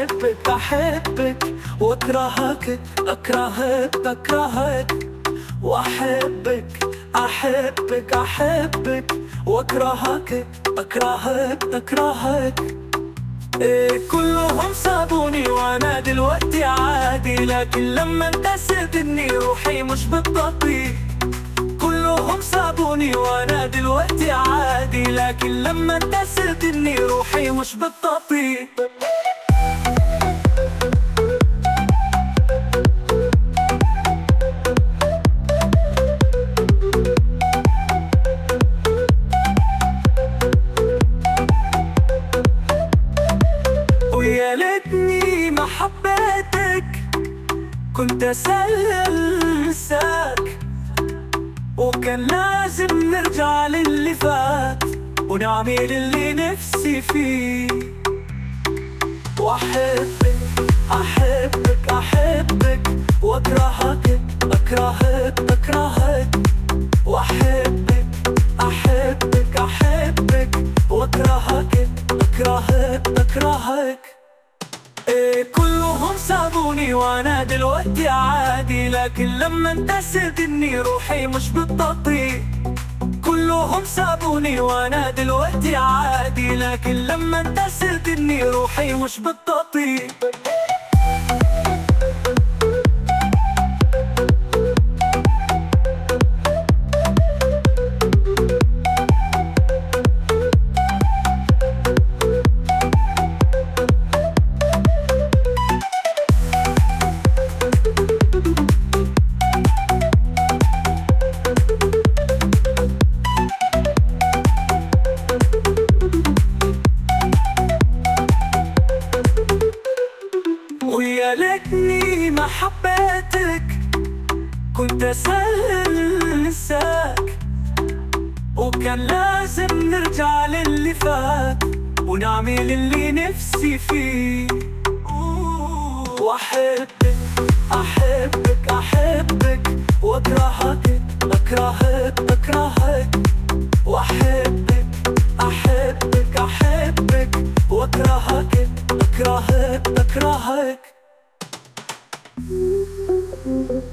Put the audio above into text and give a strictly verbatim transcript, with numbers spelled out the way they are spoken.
أحبك أحبك وأكرهك أكرهك أكرهك وأحبك أحبك أحبك وأكرهك أكرهك أكرهك. إيه كلهم سابوني وأنا دلوقتي عادي، لكن لما انت سبتني روحي مش بتطيق. كلهم سابوني وأنا دلوقتي عادي، لكن لما انت سبتني روحي مش بتطيق. ويا ليتني ما حبيتك، كنت أسلسك، وكان لازم نرجع للي فات ونعمل اللي نفسي فيه. وأحبك أحبك أحبك وأكرهك أكرهك أكرهك وأحبك أحبك أحبك وأكرهك أكرهك أكرهك. إيه كلهم سابوني وأنا دلوقتي عادي، لكن لما انت سبتني روحي مش بتطيق. كلهم سابوني وأنا دلوقتي عادي، لكن لما انت سبتني روحي مش بتطيق. ويا ليتني ما حبيتك، كنت أسلسك، وكان لازم نرجع للي فات ونعمل اللي نفسي فيه. وأحبك أحبك أحبك وأكرهك أكرهك أكرهك وأحبك أحبك أحبك وأكرهك أكرهك أكرهك.